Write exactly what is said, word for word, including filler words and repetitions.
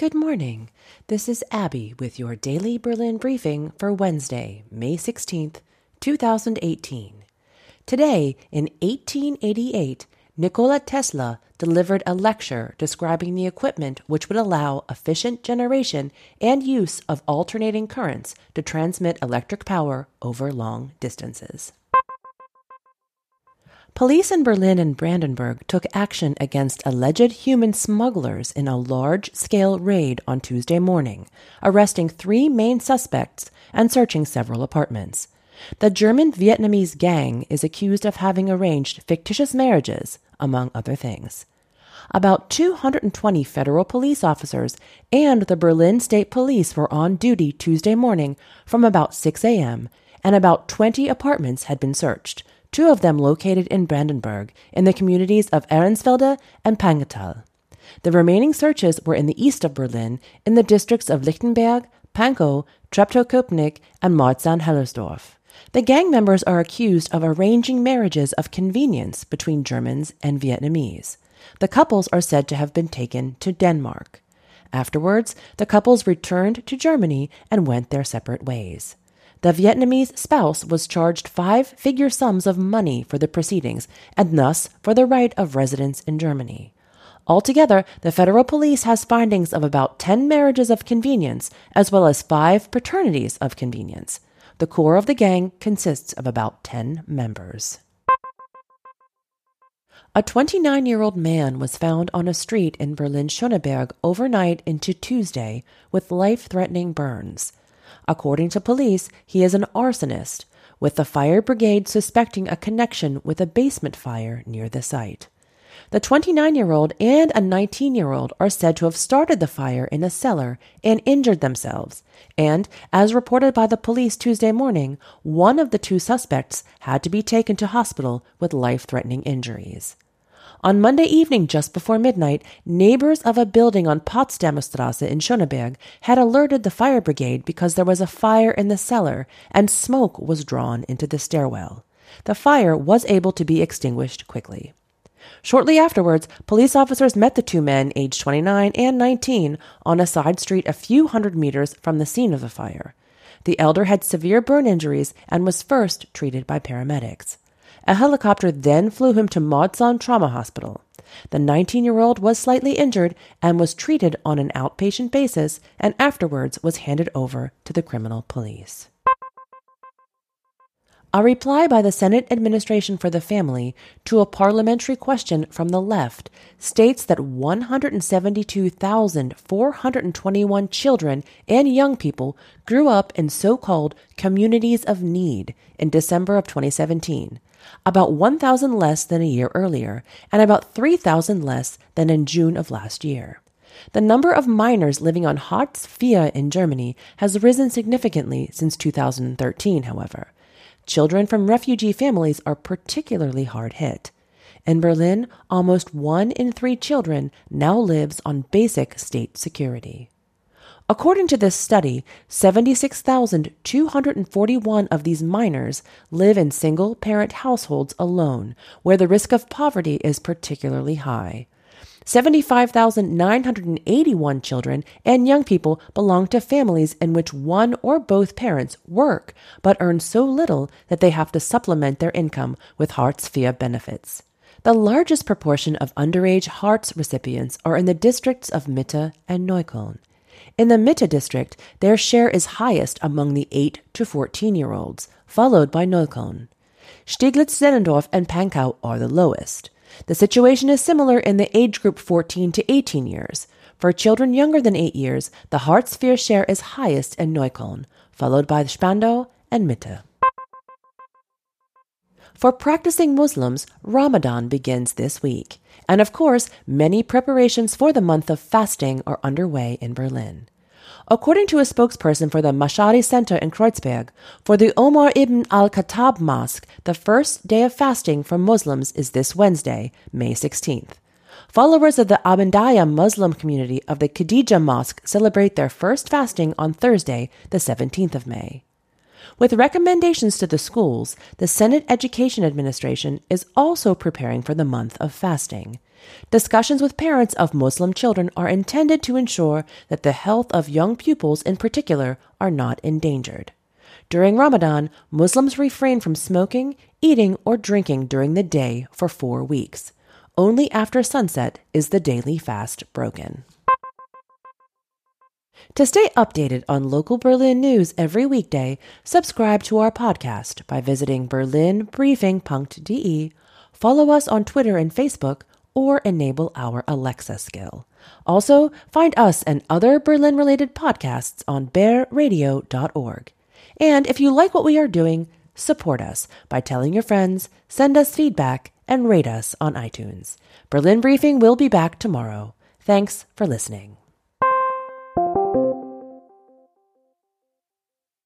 Good morning. This is Abby with your daily Berlin briefing for Wednesday, May sixteenth, two thousand eighteen. Today, in eighteen eighty-eight, Nikola Tesla delivered a lecture describing the equipment which would allow efficient generation and use of alternating currents to transmit electric power over long distances. Police in Berlin and Brandenburg took action against alleged human smugglers in a large-scale raid on Tuesday morning, arresting three main suspects and searching several apartments. The German-Vietnamese gang is accused of having arranged fictitious marriages, among other things. About two hundred twenty federal police officers and the Berlin State Police were on duty Tuesday morning from about six a.m., and about twenty apartments had been searched, two of them located in Brandenburg, in the communities of Ahrensfelde and Pankow. The remaining searches were in the east of Berlin, in the districts of Lichtenberg, Pankow, Treptow-Köpenick, and Marzahn-Hellersdorf. The gang members are accused of arranging marriages of convenience between Germans and Vietnamese. The couples are said to have been taken to Denmark. Afterwards, the couples returned to Germany and went their separate ways. The Vietnamese spouse was charged five-figure sums of money for the proceedings and thus for the right of residence in Germany. Altogether, the federal police has findings of about ten marriages of convenience as well as five paternities of convenience. The core of the gang consists of about ten members. A twenty-nine-year-old man was found on a street in Berlin-Schöneberg overnight into Tuesday with life-threatening burns. According to police, he is an arsonist, with the fire brigade suspecting a connection with a basement fire near the site. The twenty-nine-year-old and a nineteen-year-old are said to have started the fire in a cellar and injured themselves, and, as reported by the police Tuesday morning, one of the two suspects had to be taken to hospital with life-threatening injuries. On Monday evening, just before midnight, neighbors of a building on Potsdamer Straße in Schöneberg had alerted the fire brigade because there was a fire in the cellar and smoke was drawn into the stairwell. The fire was able to be extinguished quickly. Shortly afterwards, police officers met the two men, aged twenty-nine and nineteen, on a side street a few hundred meters from the scene of the fire. The elder had severe burn injuries and was first treated by paramedics. A helicopter then flew him to Marzahn Trauma Hospital. The nineteen-year-old was slightly injured and was treated on an outpatient basis and afterwards was handed over to the criminal police. A reply by the Senate Administration for the Family to a parliamentary question from the left states that one hundred seventy-two thousand four hundred twenty-one children and young people grew up in so-called communities of need in December of twenty seventeen. About one thousand less than a year earlier, and about three thousand less than in June of last year. The number of minors living on Hartz vier in Germany has risen significantly since two thousand thirteen, however. Children from refugee families are particularly hard hit. In Berlin, almost one in three children now lives on basic state security. According to this study, seventy-six thousand two hundred forty-one of these minors live in single-parent households alone, where the risk of poverty is particularly high. seventy-five thousand nine hundred eighty-one children and young people belong to families in which one or both parents work but earn so little that they have to supplement their income with Hartz vier benefits. The largest proportion of underage Hartz recipients are in the districts of Mitte and Neukölln. In the Mitte district, their share is highest among the eight to fourteen-year-olds, followed by Neukölln. Steglitz-Zehlendorf and Pankow are the lowest. The situation is similar in the age group fourteen to eighteen years. For children younger than eight years, the Hartz vier share is highest in Neukölln, followed by Spandau and Mitte. For practicing Muslims, Ramadan begins this week, and of course, many preparations for the month of fasting are underway in Berlin. According to a spokesperson for the Mashari Center in Kreuzberg, for the Omar ibn al-Khattab Mosque, the first day of fasting for Muslims is this Wednesday, May sixteenth. Followers of the Ahmadiyya Muslim community of the Khadija Mosque celebrate their first fasting on Thursday, the seventeenth of May. With recommendations to the schools, the Senate Education Administration is also preparing for the month of fasting. Discussions with parents of Muslim children are intended to ensure that the health of young pupils in particular are not endangered. During Ramadan, Muslims refrain from smoking, eating, or drinking during the day for four weeks. Only after sunset is the daily fast broken. To stay updated on local Berlin news every weekday, subscribe to our podcast by visiting berlin briefing punkt de, follow us on Twitter and Facebook, or enable our Alexa skill. Also, find us and other Berlin-related podcasts on bear radio dot org. And if you like what we are doing, support us by telling your friends, send us feedback, and rate us on iTunes. Berlin Briefing will be back tomorrow. Thanks for listening.